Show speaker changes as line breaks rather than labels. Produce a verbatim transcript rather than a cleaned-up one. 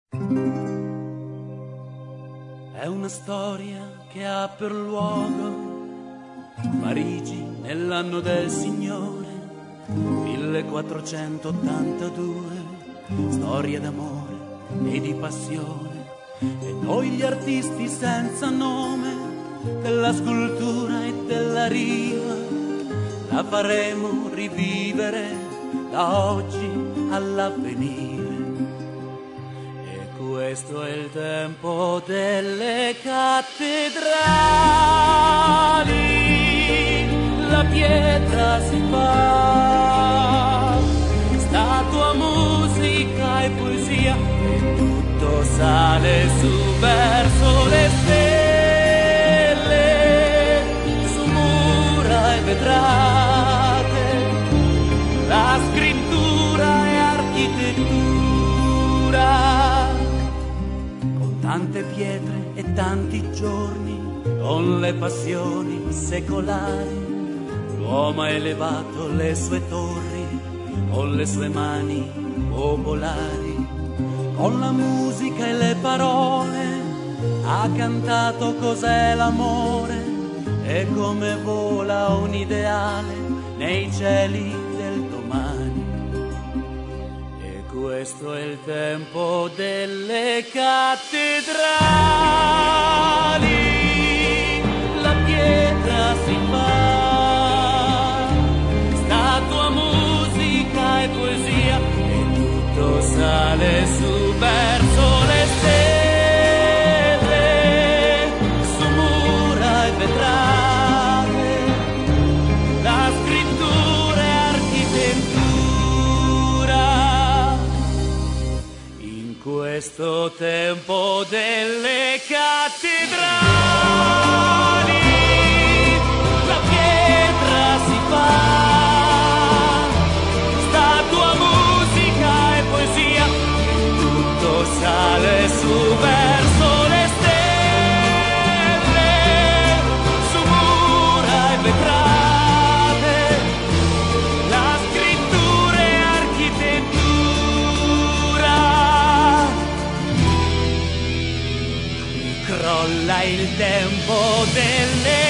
È una storia che ha per luogo Parigi nell'anno del Signore millequattrocentottantadue, storia d'amore e di passione, e noi gli artisti senza nome della scultura e della rima la faremo rivivere da oggi all'avvenire. E questo è il tempo delle cattedrali, la pietra si fa statua, musica e poesia, e tutto sale su verso le stelle, su mura e vetrate, la scrittura e architettura, con tante pietre e tanti giorni, con le passioni secolari. L'uomo ha elevato le sue torri con le sue mani popolari, con la musica e le parole ha cantato cos'è l'amore e come vola un ideale nei cieli del domani. E questo è il tempo delle cattedrali, la pietra si fa poesia, e tutto sale su verso le stelle, su mura e vetrate, la scrittura e architettura. In questo tempo delle cattedrali la pietra si fa sale su verso le stelle, su mura e vetrate, la scrittura e architettura. Crolla il tempo delle